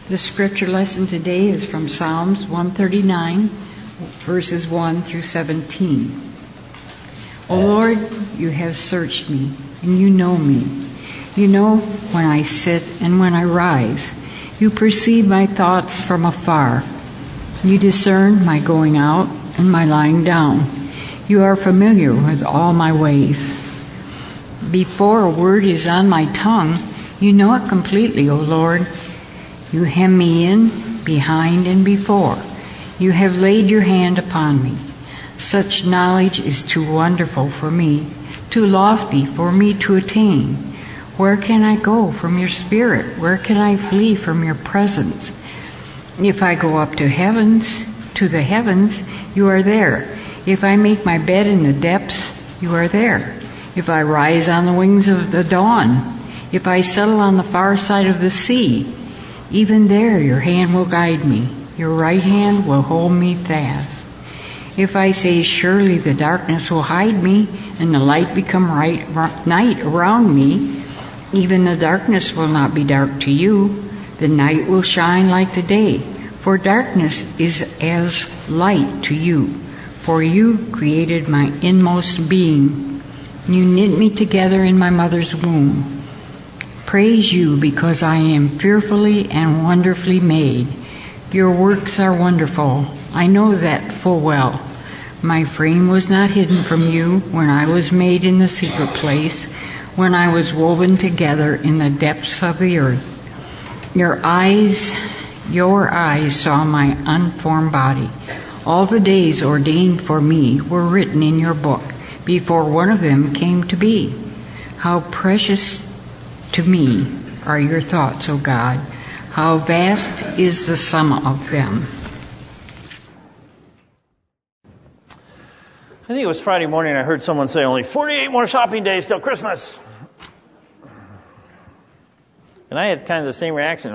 The scripture lesson today is from Psalms 139, verses 1 through 17. O Lord, you have searched me, and you know me. You know when I sit and when I rise. You perceive my thoughts from afar. You discern my going out and my lying down. You are familiar with all my ways. Before a word is on my tongue, you know it completely, O Lord. You hem me in, behind, and before. You have laid your hand upon me. Such knowledge is too wonderful for me, too lofty for me to attain. Where can I go from your spirit? Where can I flee from your presence? If I go up to the heavens, you are there. If I make my bed in the depths, you are there. If I rise on the wings of the dawn, if I settle on the far side of the sea, even there your hand will guide me. Your right hand will hold me fast. If I say, surely the darkness will hide me, and the light become night around me, even the darkness will not be dark to you. The night will shine like the day, for darkness is as light to you. For you created my inmost being. You knit me together in my mother's womb. Praise you because I am fearfully and wonderfully made. Your works are wonderful. I know that full well. My frame was not hidden from you when I was made in the secret place, when I was woven together in the depths of the earth. Your eyes saw my unformed body. All the days ordained for me were written in your book before one of them came to be. How precious to me are your thoughts, O God. How vast is the sum of them. I think it was Friday morning I heard someone say only 48 more shopping days till Christmas. And I had kind of the same reaction.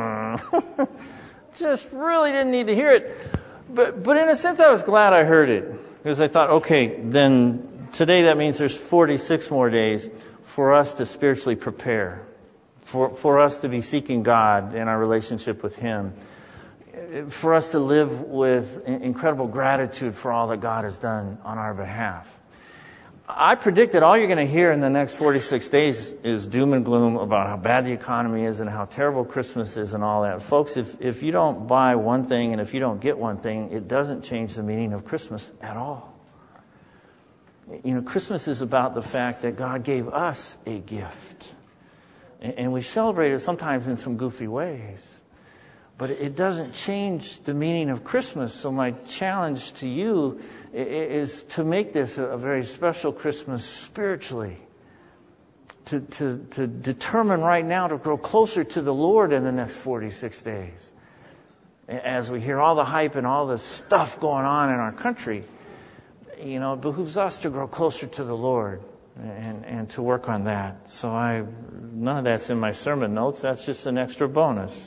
Just really didn't need to hear it. But in a sense I was glad I heard it. Because I thought, okay, then today that means there's 46 more days for us to spiritually prepare. For us to be seeking God in our relationship with Him. For us to live with incredible gratitude for all that God has done on our behalf. I predict that all you're going to hear in the next 46 days is doom and gloom about how bad the economy is and how terrible Christmas is and all that. Folks, if you don't buy one thing and if you don't get one thing, it doesn't change the meaning of Christmas at all. You know, Christmas is about the fact that God gave us a gift. And we celebrate it sometimes in some goofy ways. But it doesn't change the meaning of Christmas. So my challenge to you is to make this a very special Christmas spiritually. To determine right now to grow closer to the Lord in the next 46 days. As we hear all the hype and all the stuff going on in our country, you know, it behooves us to grow closer to the Lord. And to work on that. So none of that's in my sermon notes. That's just an extra bonus.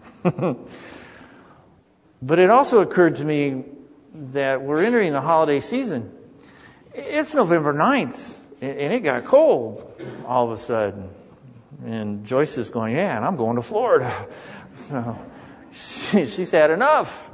But it also occurred to me that we're entering the holiday season. It's November 9th, and it got cold all of a sudden. And Joyce is going, yeah, and I'm going to Florida. So she's had enough.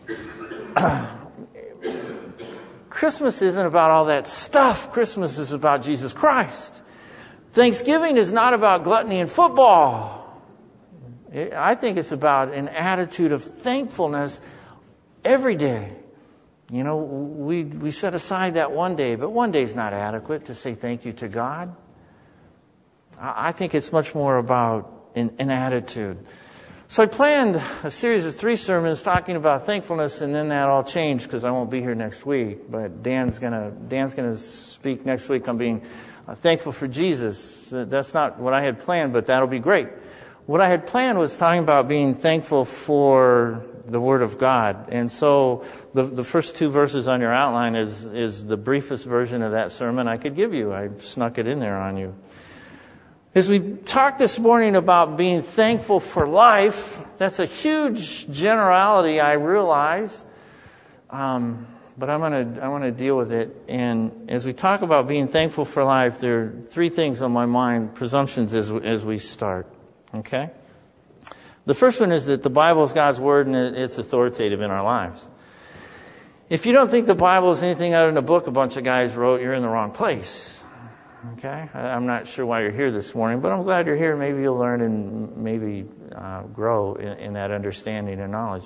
Christmas isn't about all that stuff. Christmas is about Jesus Christ. Thanksgiving is not about gluttony and football. I think it's about an attitude of thankfulness every day. You know, we set aside that one day, but one day is not adequate to say thank you to God. I think it's much more about an attitude. So I planned a series of 3 sermons talking about thankfulness, and then that all changed because I won't be here next week. But Dan's gonna speak next week on being thankful for Jesus. That's not what I had planned, but that'll be great. What I had planned was talking about being thankful for the Word of God. And so the first 2 verses on your outline is the briefest version of that sermon I could give you. I snuck it in there on you. As we talked this morning about being thankful for life, that's a huge generality, I realize, but I'm going to deal with it. And as we talk about being thankful for life, there are 3 things on my mind, presumptions as we start. Okay? The first one is that the Bible is God's Word and it's authoritative in our lives. If you don't think the Bible is anything other than a book a bunch of guys wrote, you're in the wrong place. Okay? I'm not sure why you're here this morning, but I'm glad you're here. Maybe you'll learn and maybe grow in that understanding and knowledge.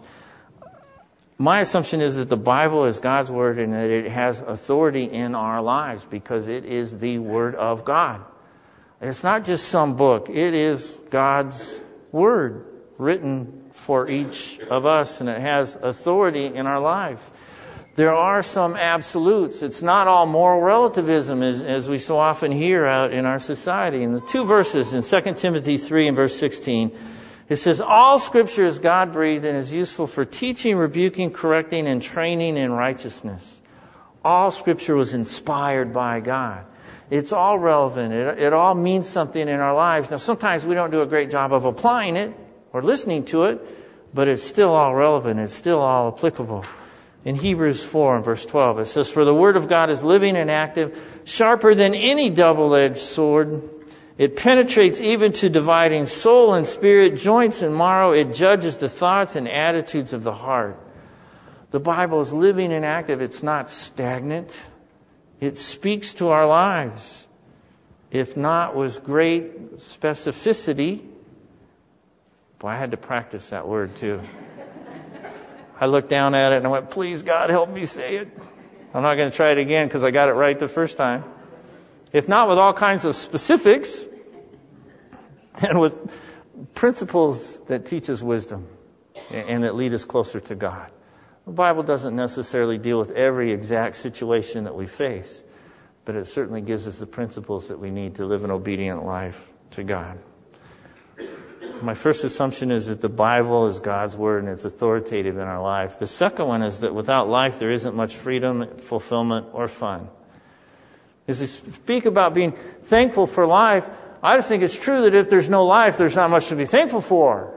My assumption is that the Bible is God's Word and that it has authority in our lives because it is the Word of God. It's not just some book. It is God's Word written for each of us, and it has authority in our life. There are some absolutes. It's not all moral relativism as we so often hear out in our society. In the two verses in 2 Timothy 3 and verse 16, it says, all Scripture is God-breathed and is useful for teaching, rebuking, correcting, and training in righteousness. All Scripture was inspired by God. It's all relevant. It all means something in our lives. Now, sometimes we don't do a great job of applying it or listening to it, but it's still all relevant. It's still all applicable. In Hebrews 4 and verse 12, it says, for the Word of God is living and active, sharper than any double-edged sword. It penetrates even to dividing soul and spirit, joints and marrow. It judges the thoughts and attitudes of the heart. The Bible is living and active. It's not stagnant. It speaks to our lives. If not with great specificity. Boy, I had to practice that word too. I looked down at it and I went, please God, help me say it. I'm not going to try it again because I got it right the first time. If not with all kinds of specifics, then with principles that teach us wisdom and that lead us closer to God. The Bible doesn't necessarily deal with every exact situation that we face, but it certainly gives us the principles that we need to live an obedient life to God. My first assumption is that the Bible is God's Word and it's authoritative in our life. The second one is that without life there isn't much freedom, fulfillment, or fun. As we speak about being thankful for life, I just think it's true that if there's no life, there's not much to be thankful for.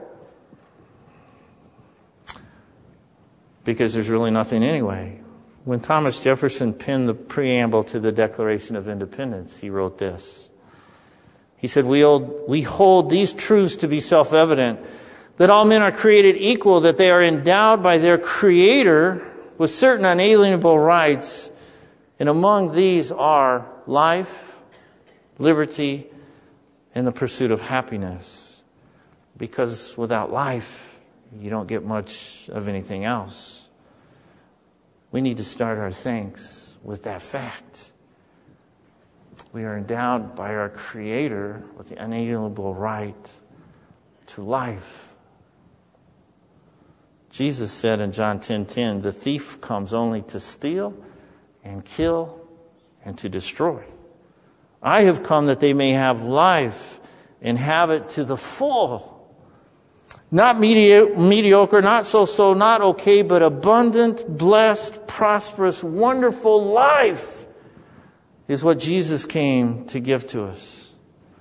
Because there's really nothing anyway. When Thomas Jefferson penned the preamble to the Declaration of Independence, he wrote this. He said, we hold these truths to be self-evident, that all men are created equal, that they are endowed by their Creator with certain unalienable rights, and among these are life, liberty, and the pursuit of happiness. Because without life, you don't get much of anything else. We need to start our thanks with that fact. We are endowed by our Creator with the unalienable right to life. Jesus said in John 10:10, the thief comes only to steal and kill and to destroy. I have come that they may have life and have it to the full. Not mediocre, not so-so, not okay, but abundant, blessed, prosperous, wonderful life is what Jesus came to give to us.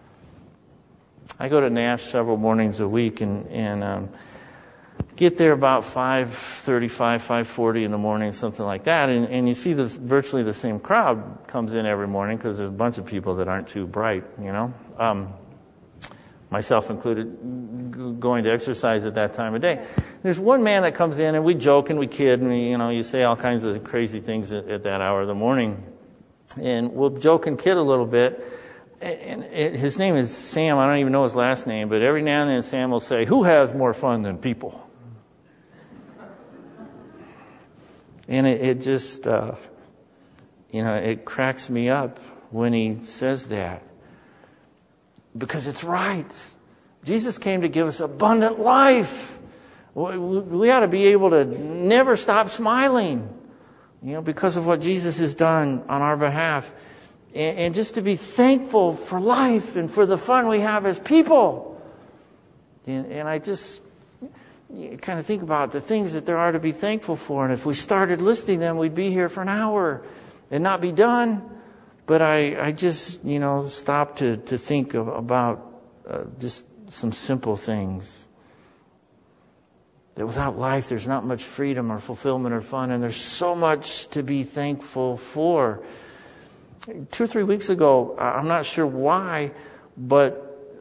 I go to Nash several mornings a week and get there about 5:35, 5:40 in the morning, something like that. And you see virtually the same crowd comes in every morning because there's a bunch of people that aren't too bright, you know. Myself included, going to exercise at that time of day. There's one man that comes in and we joke and we kid and you say all kinds of crazy things at that hour of the morning. And we'll joke and kid a little bit. And his name is Sam. I don't even know his last name, but every now and then Sam will say, who has more fun than people? And it just, it cracks me up when he says that. Because it's right. Jesus came to give us abundant life. We ought to be able to never stop smiling, because of what Jesus has done on our behalf. And just to be thankful for life and for the fun we have as people. And I just kind of think about the things that there are to be thankful for. And if we started listing them, we'd be here for an hour and not be done. But I just, stop to think about just some simple things. That without life, there's not much freedom or fulfillment or fun. And there's so much to be thankful for. 2 or 3 weeks ago, I'm not sure why, but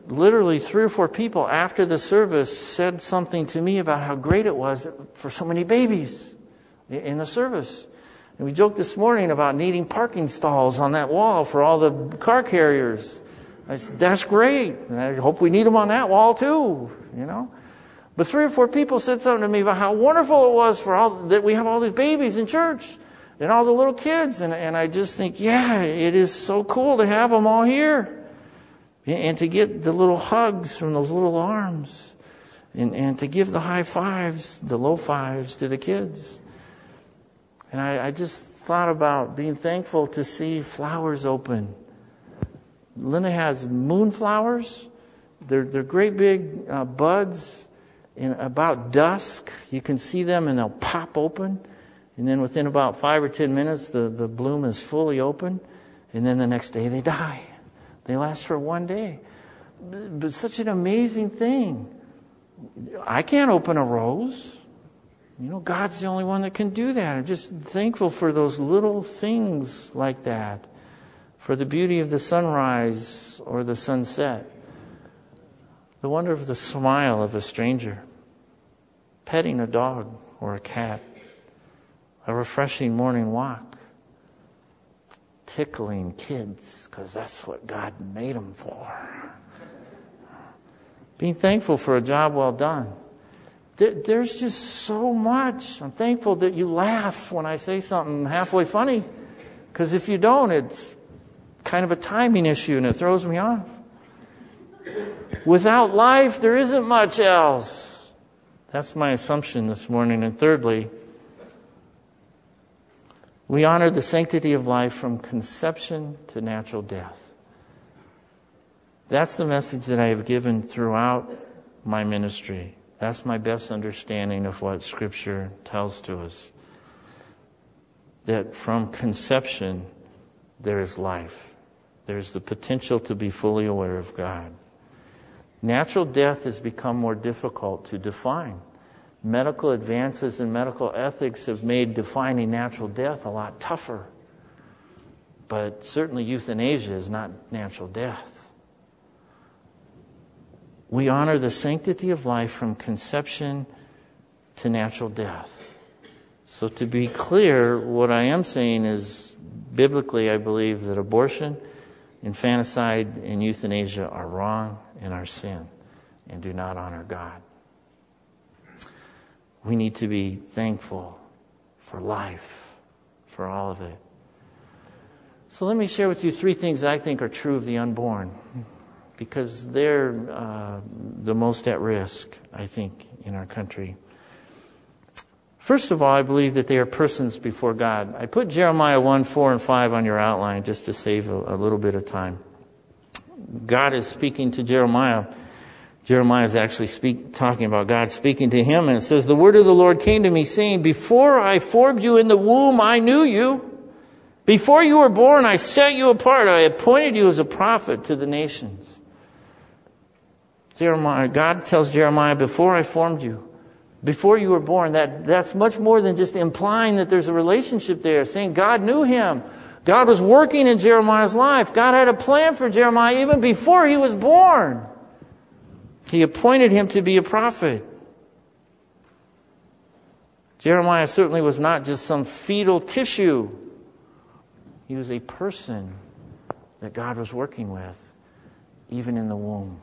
literally 3 or 4 people after the service said something to me about how great it was for so many babies in the service. And we joked this morning about needing parking stalls on that wall for all the car carriers. I said, that's great. And I hope we need them on that wall too, you know. But 3 or 4 people said something to me about how wonderful it was that we have all these babies in church and all the little kids. And I just think, yeah, it is so cool to have them all here. And to get the little hugs from those little arms. And to give the high fives, the low fives to the kids. And I just thought about being thankful to see flowers open. Linda has moonflowers. They're great big buds. And about dusk, you can see them and they'll pop open. And then within about 5 or 10 minutes, the bloom is fully open. And then the next day they die. They last for one day. But such an amazing thing. I can't open a rose. You know, God's the only one that can do that. I'm just thankful for those little things like that. For the beauty of the sunrise or the sunset. The wonder of the smile of a stranger. Petting a dog or a cat. A refreshing morning walk. Tickling kids, because that's what God made them for. Being thankful for a job well done. There's just so much. I'm thankful that you laugh when I say something halfway funny. Because if you don't, it's kind of a timing issue and it throws me off. Without life, there isn't much else. That's my assumption this morning. And thirdly, we honor the sanctity of life from conception to natural death. That's the message that I have given throughout my ministry. That's my best understanding of what Scripture tells to us. That from conception, there is life. There's the potential to be fully aware of God. Natural death has become more difficult to define. Medical advances in medical ethics have made defining natural death a lot tougher. But certainly euthanasia is not natural death. We honor the sanctity of life from conception to natural death. So to be clear, what I am saying is, biblically, I believe that abortion, infanticide, and euthanasia are wrong and are sin and do not honor God. We need to be thankful for life, for all of it. So let me share with you 3 things that I think are true of the unborn, because they're the most at risk, I think, in our country. First of all, I believe that they are persons before God. I put Jeremiah 1, 4, and 5 on your outline just to save a little bit of time. God is speaking to Jeremiah. Jeremiah is actually talking about God speaking to him, and it says, "The word of the Lord came to me, saying, Before I formed you in the womb, I knew you. Before you were born, I set you apart. I appointed you as a prophet to the nations." God tells Jeremiah, before I formed you, before you were born, that's much more than just implying that there's a relationship there, saying God knew him. God was working in Jeremiah's life. God had a plan for Jeremiah even before he was born. He appointed him to be a prophet. Jeremiah certainly was not just some fetal tissue. He was a person that God was working with, even in the womb.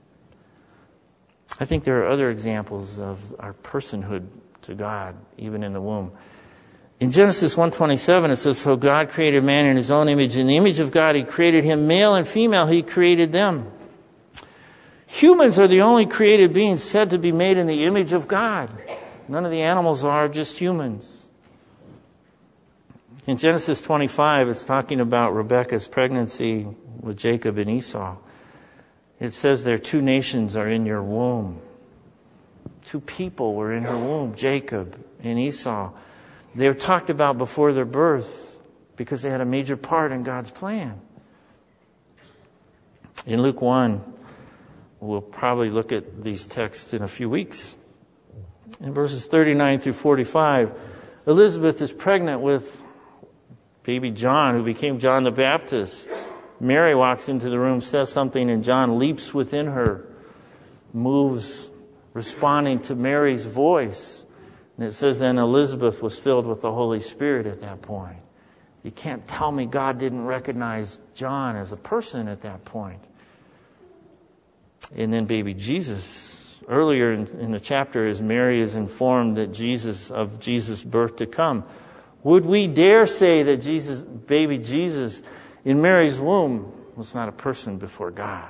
I think there are other examples of our personhood to God, even in the womb. In Genesis 1:27, it says, "So God created man in his own image. In the image of God, he created him. Male and female, he created them." Humans are the only created beings said to be made in the image of God. None of the animals are, just humans. In Genesis 25, it's talking about Rebekah's pregnancy with Jacob and Esau. It says there, 2 nations are in your womb. 2 people were in her womb, Jacob and Esau. They were talked about before their birth because they had a major part in God's plan. In Luke 1, we'll probably look at these texts in a few weeks. In verses 39 through 45, Elizabeth is pregnant with baby John, who became John the Baptist. Mary walks into the room, says something, and John leaps within her, moves, responding to Mary's voice. And it says then Elizabeth was filled with the Holy Spirit at that point. You can't tell me God didn't recognize John as a person at that point. And then baby Jesus, earlier in the chapter, as Mary is informed that of Jesus' birth to come, would we dare say that baby Jesus in Mary's womb was not a person before God?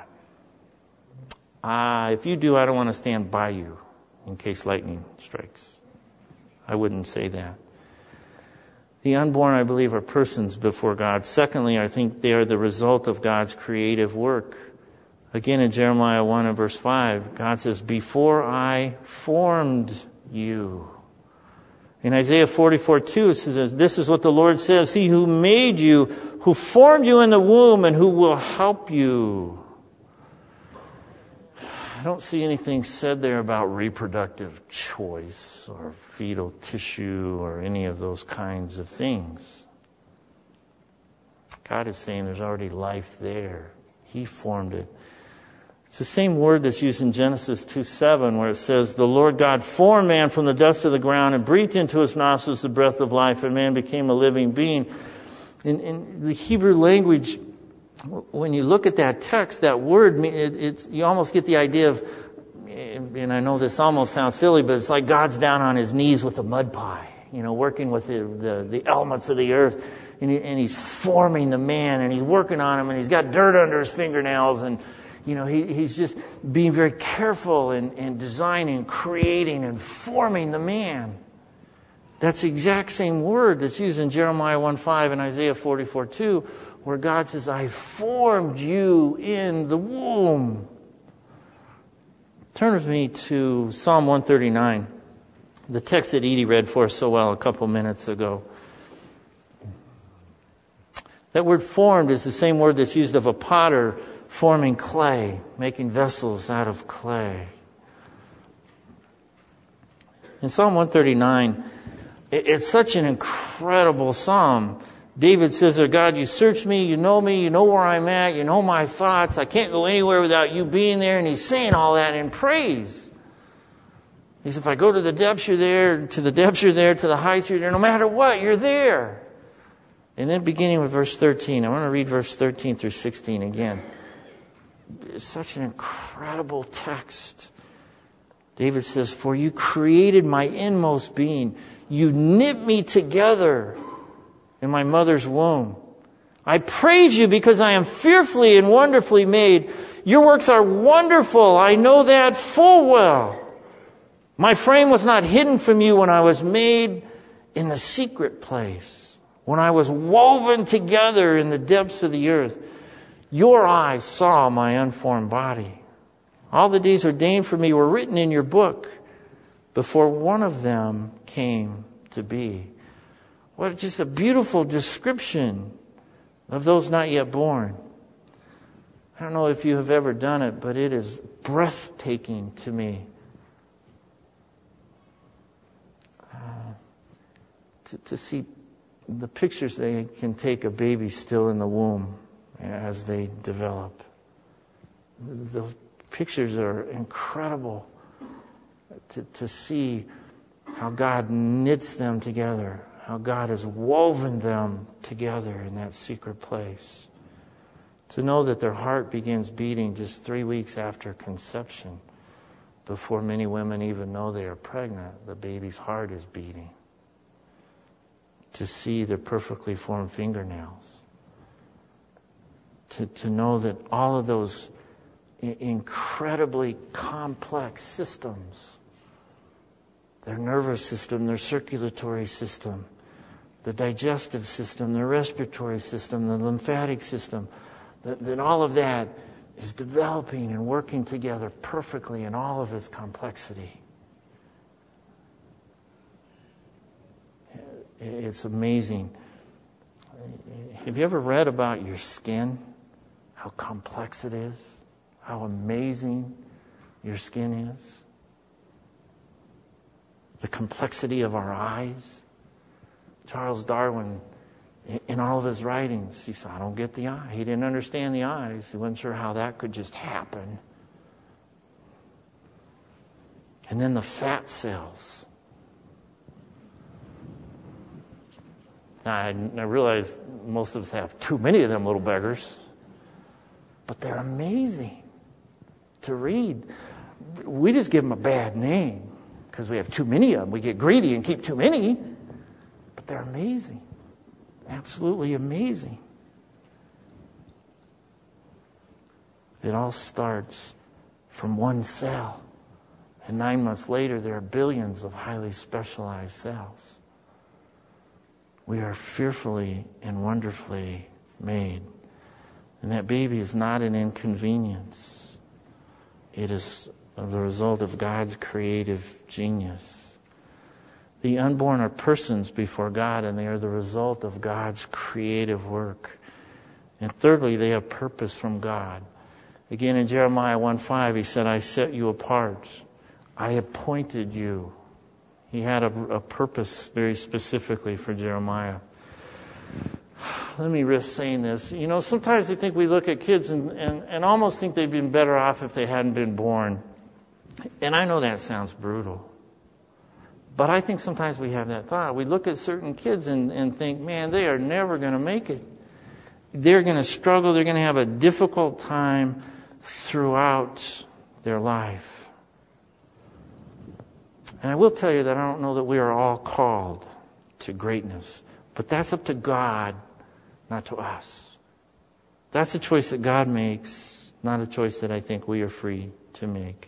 If you do, I don't want to stand by you in case lightning strikes. I wouldn't say that. The unborn, I believe, are persons before God. Secondly, I think they are the result of God's creative work. Again, in Jeremiah 1 and verse 5, God says, before I formed you. In Isaiah 44:2, it says, this is what the Lord says, He who made you, who formed you in the womb, and who will help you. I don't see anything said there about reproductive choice or fetal tissue or any of those kinds of things. God is saying there's already life there. He formed it. It's the same word that's used in Genesis 2:7, where it says, the Lord God formed man from the dust of the ground and breathed into his nostrils the breath of life, and man became a living being. In the Hebrew language, when you look at that text, that word, you almost get the idea of, and I know this almost sounds silly, but it's like God's down on his knees with a mud pie, working with the elements of the earth, and he's forming the man, and he's working on him, and he's got dirt under his fingernails, and he's just being very careful and designing, creating, and forming the man. That's the exact same word that's used in Jeremiah 1:5 and Isaiah 44:2, where God says, I formed you in the womb. Turn with me to Psalm 139, the text that Edie read for us so well a couple minutes ago. That word formed is the same word that's used of a potter forming clay, making vessels out of clay. In Psalm 139, it's such an incredible psalm. David says, oh God, you search me, you know where I'm at, you know my thoughts. I can't go anywhere without you being there. And he's saying all that in praise. He says, if I go to the depths, you're there, to the depths, you're there, to the heights, you're there. No matter what, you're there. And then beginning with verse 13, I want to read verse 13 through 16 again. It's such an incredible text. David says, for you created my inmost being. You knit me together in my mother's womb. I praise you because I am fearfully and wonderfully made. Your works are wonderful. I know that full well. My frame was not hidden from you when I was made in the secret place, when I was woven together in the depths of the earth. Your eyes saw my unformed body. All the days ordained for me were written in your book before one of them came to be. What just a beautiful description of those not yet born. I don't know if you have ever done it, but it is breathtaking to me. To see the pictures they can take of babies still in the womb as they develop. The pictures are incredible to see how God knits them together, how God has woven them together in that secret place. To know that their heart begins beating just 3 weeks after conception, before many women even know they are pregnant, the baby's heart is beating. To see their perfectly formed fingernails. To know that all of those incredibly complex systems, their nervous system, their circulatory system, the digestive system, the respiratory system, the lymphatic system, that all of that is developing and working together perfectly in all of its complexity. It's amazing. Have you ever read about your skin? How complex it is? How amazing your skin is? The complexity of our eyes. Charles Darwin in all of his writings. He said, I don't get the eye. He didn't understand the eyes. He wasn't sure how that could just happen. And then the fat cells. Now, I realize most of us have too many of them little beggars. But they're amazing to read. We just give them a bad name because we have too many of them. We get greedy and keep too many. But they're amazing. Absolutely amazing. It all starts from one cell. And 9 months later, there are billions of highly specialized cells. We are fearfully and wonderfully made. And that baby is not an inconvenience. It is the result of God's creative genius. The unborn are persons before God, and they are the result of God's creative work. And thirdly, they have purpose from God. Again, in Jeremiah 1:5, he said, I set you apart. I appointed you. He had a purpose very specifically for Jeremiah. Let me risk saying this. You know, sometimes I think we look at kids and almost think they'd been better off if they hadn't been born. And I know that sounds brutal. But I think sometimes we have that thought. We look at certain kids and think, man, they are never going to make it. They're going to struggle. They're going to have a difficult time throughout their life. And I will tell you that I don't know that we are all called to greatness. But that's up to God, not to us. That's a choice that God makes, not a choice that I think we are free to make.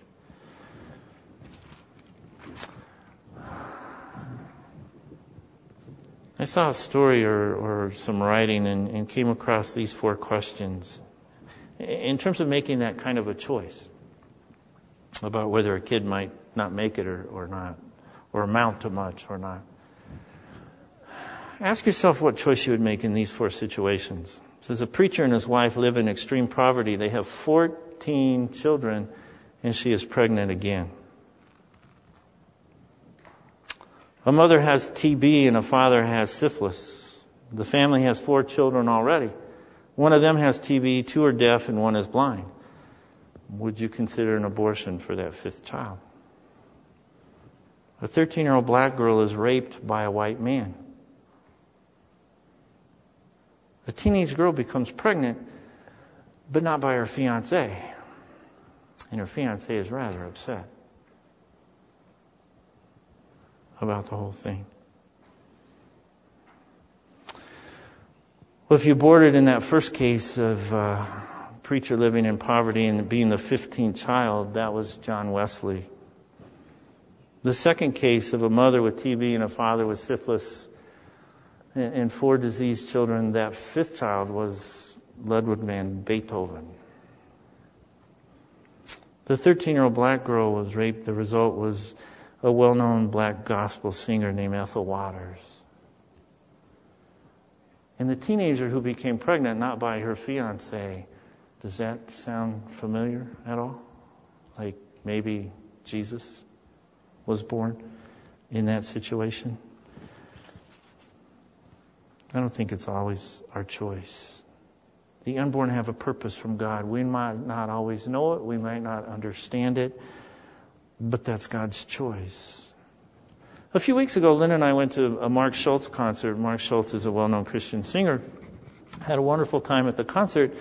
I saw a story or some writing and came across these 4 questions in terms of making that kind of a choice about whether a kid might not make it or not, or amount to much or not. Ask yourself what choice you would make in these 4 situations. It says a preacher and his wife live in extreme poverty. They have 14 children, and she is pregnant again. A mother has TB and a father has syphilis. The family has 4 children already. One of them has TB, 2 are deaf, and 1 is blind. Would you consider an abortion for that 5th child? A 13-year-old black girl is raped by a white man. A teenage girl becomes pregnant, but not by her fiancé. And her fiancé is rather upset about the whole thing. Well, if you aborted in that first case of preacher living in poverty and being the 15th child, that was John Wesley. The second case of a mother with TB and a father with syphilis and 4 diseased children, that 5th child was Ludwig van Beethoven. The 13-year-old black girl was raped. The result was a well-known black gospel singer named Ethel Waters. And the teenager who became pregnant, not by her fiancé, does that sound familiar at all? Like maybe Jesus was born in that situation? I don't think it's always our choice. The unborn have a purpose from God. We might not always know it. We might not understand it. But that's God's choice. A few weeks ago, Lynn and I went to a Mark Schultz concert. Mark Schultz is a well-known Christian singer. Had a wonderful time at the concert.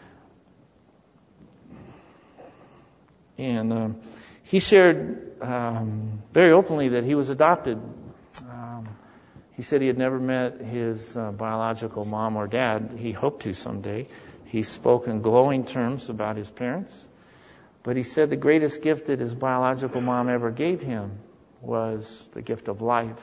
And he shared very openly that he was adopted. He said he had never met his biological mom or dad. He hoped to someday. He spoke in glowing terms about his parents. But he said the greatest gift that his biological mom ever gave him was the gift of life.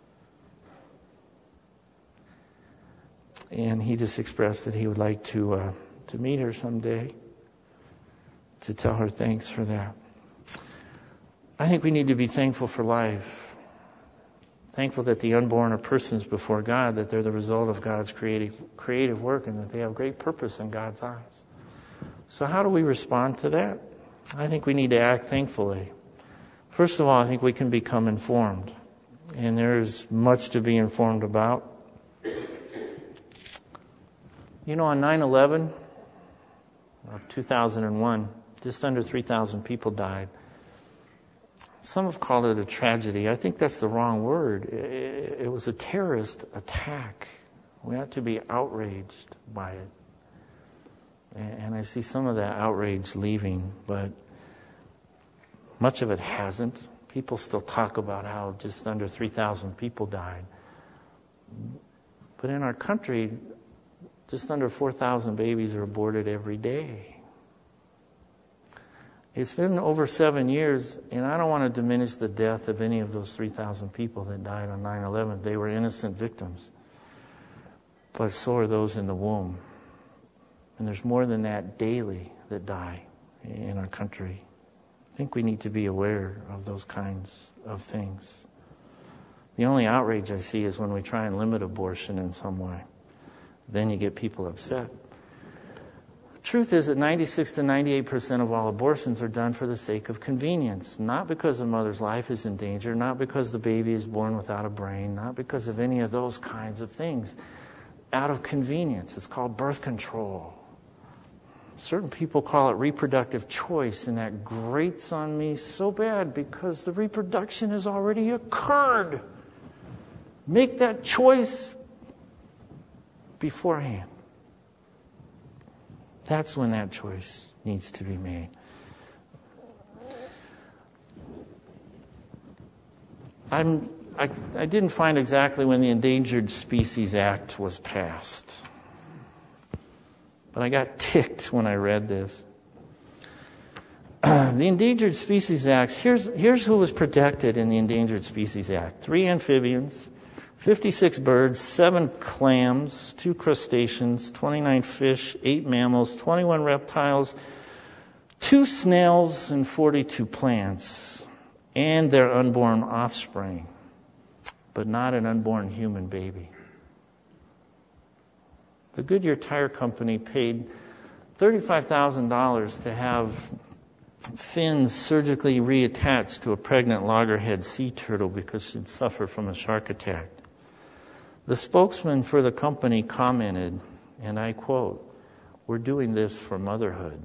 And he just expressed that he would like to meet her someday, to tell her thanks for that. I think we need to be thankful for life. Thankful that the unborn are persons before God, that they're the result of God's creative work, and that they have great purpose in God's eyes. So how do we respond to that? I think we need to act thankfully. First of all, I think we can become informed. And there's much to be informed about. On 9/11 of 2001, just under 3,000 people died. Some have called it a tragedy. I think that's the wrong word. It was a terrorist attack. We ought to be outraged by it. And I see some of that outrage leaving, but much of it hasn't. People still talk about how just under 3,000 people died. But in our country, just under 4,000 babies are aborted every day. It's been over 7 years, and I don't want to diminish the death of any of those 3,000 people that died on 9/11. They were innocent victims. But so are those in the womb. And there's more than that daily that die in our country. I think we need to be aware of those kinds of things. The only outrage I see is when we try and limit abortion in some way. Then you get people upset. The truth is that 96 to 98% of all abortions are done for the sake of convenience, not because the mother's life is in danger, not because the baby is born without a brain, not because of any of those kinds of things. Out of convenience. It's called birth control. Certain people call it reproductive choice, and that grates on me so bad because the reproduction has already occurred. Make that choice beforehand. That's when that choice needs to be made. I didn't find exactly when the Endangered Species Act was passed. But I got ticked when I read this. The Endangered Species Act, here's who was protected in the Endangered Species Act. 3 amphibians, 56 birds, 7 clams, 2 crustaceans, 29 fish, 8 mammals, 21 reptiles, 2 snails, and 42 plants, and their unborn offspring, but not an unborn human baby. The Goodyear Tire Company paid $35,000 to have fins surgically reattached to a pregnant loggerhead sea turtle because she'd suffered from a shark attack. The spokesman for the company commented, and I quote, "We're doing this for motherhood."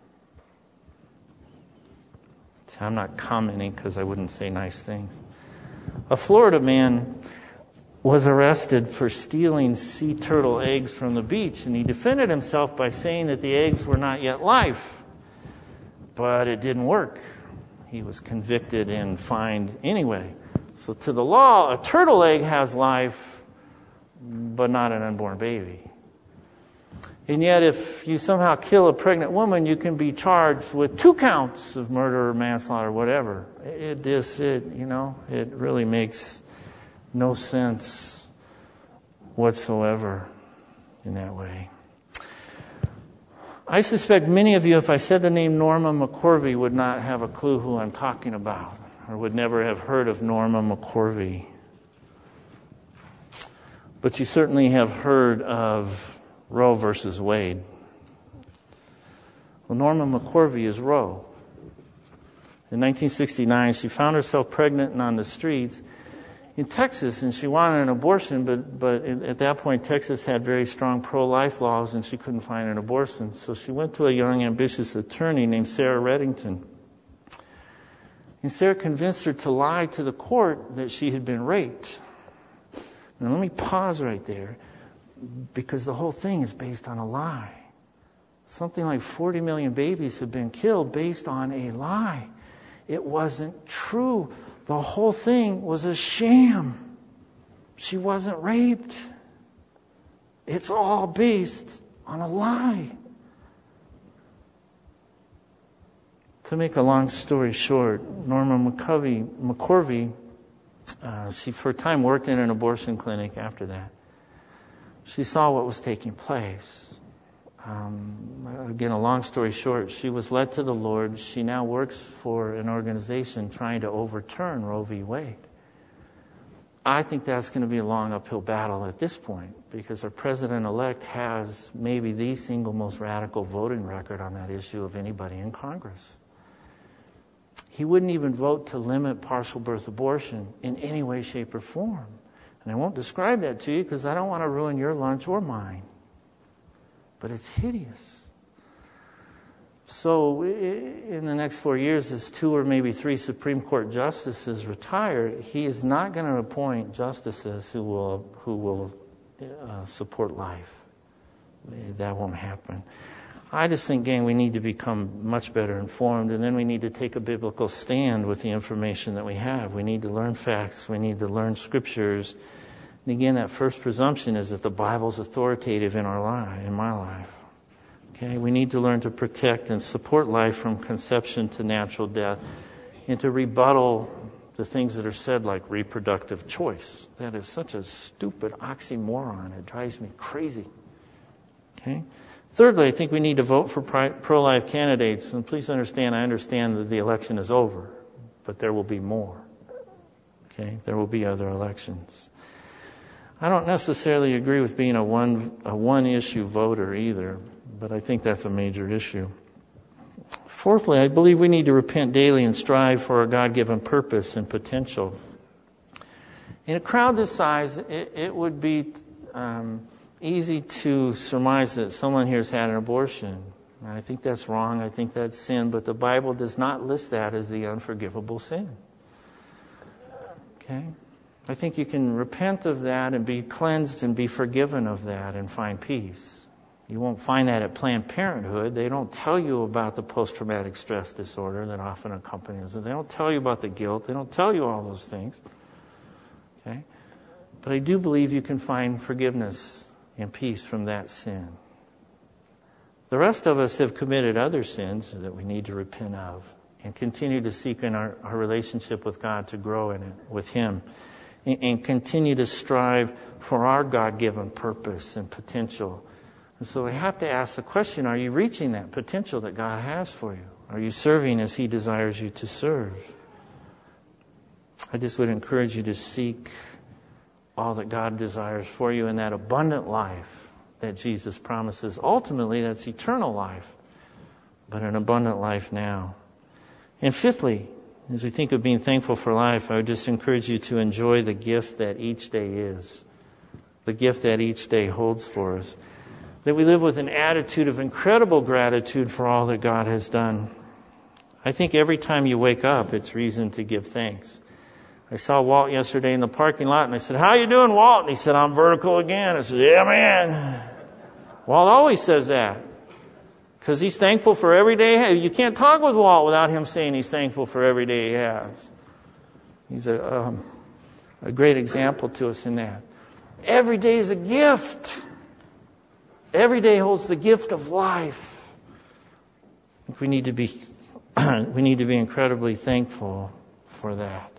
See, I'm not commenting because I wouldn't say nice things. A Florida man was arrested for stealing sea turtle eggs from the beach, and he defended himself by saying that the eggs were not yet live. But it didn't work. He was convicted and fined anyway. So to the law, a turtle egg has life, but not an unborn baby. And yet if you somehow kill a pregnant woman, you can be charged with 2 counts of murder or manslaughter or whatever. It really makes no sense whatsoever in that way. I suspect many of you, if I said the name Norma McCorvey, would not have a clue who I'm talking about, or would never have heard of Norma McCorvey. But you certainly have heard of Roe versus Wade. Well, Norma McCorvey is Roe. In 1969, she found herself pregnant and on the streets in Texas, and she wanted an abortion, but at that point, Texas had very strong pro-life laws, and she couldn't find an abortion. So she went to a young, ambitious attorney named Sarah Reddington. And Sarah convinced her to lie to the court that she had been raped. Now, let me pause right there, because the whole thing is based on a lie. Something like 40 million babies have been killed based on a lie. It wasn't true. The whole thing was a sham. She wasn't raped. It's all based on a lie. To make a long story short, Norma McCorvey, she for a time worked in an abortion clinic after that. She saw what was taking place. Again, a long story short, she was led to the Lord. She now works for an organization trying to overturn Roe v. Wade. I think that's going to be a long uphill battle at this point, because our president-elect has maybe the single most radical voting record on that issue of anybody in Congress. He wouldn't even vote to limit partial birth abortion in any way, shape, or form. And I won't describe that to you because I don't want to ruin your lunch or mine. but it's hideous. So in the next 4 years, as 2 or maybe 3 Supreme Court justices retire, he is not going to appoint justices who will support life. That won't happen. I just think, gang, we need to become much better informed, and then we need to take a biblical stand with the information that we have. We need to learn facts. We need to learn scriptures. And again, that first presumption is that the Bible's authoritative in our life, in my life. Okay, we need to learn to protect and support life from conception to natural death, and to rebuttal the things that are said like reproductive choice. That is such a stupid oxymoron. It drives me crazy. Okay. Thirdly, I think we need to vote for pro-life candidates. And please understand, I understand that the election is over, but there will be more. Okay, there will be other elections. I don't necessarily agree with being a one-issue voter either, but I think that's a major issue. Fourthly, I believe we need to repent daily and strive for a God-given purpose and potential. In a crowd this size, it would be easy to surmise that someone here has had an abortion. I think that's wrong. I think that's sin. But the Bible does not list that as the unforgivable sin. Okay? I think you can repent of that and be cleansed and be forgiven of that and find peace. You won't find that at Planned Parenthood. They don't tell you about the post-traumatic stress disorder that often accompanies it. They don't tell you about the guilt. They don't tell you all those things. Okay? But I do believe you can find forgiveness and peace from that sin. The rest of us have committed other sins that we need to repent of and continue to seek in our relationship with God to grow in it with Him, and continue to strive for our God-given purpose and potential. And so we have to ask the question, are you reaching that potential that God has for you? Are you serving as He desires you to serve? I just would encourage you to seek all that God desires for you in that abundant life that Jesus promises. Ultimately, that's eternal life, but an abundant life now. And fifthly, as we think of being thankful for life, I would just encourage you to enjoy the gift that each day is, the gift that each day holds for us. That we live with an attitude of incredible gratitude for all that God has done. I think every time you wake up, it's reason to give thanks. I saw Walt yesterday in the parking lot, and I said, "How you doing, Walt?" And he said, "I'm vertical again." I said, "Yeah, man." Walt always says that because he's thankful for every day. You can't talk with Walt without him saying he's thankful for every day he has. He's a great example to us in that. Every day is a gift. Every day holds the gift of life. We need to be incredibly thankful for that.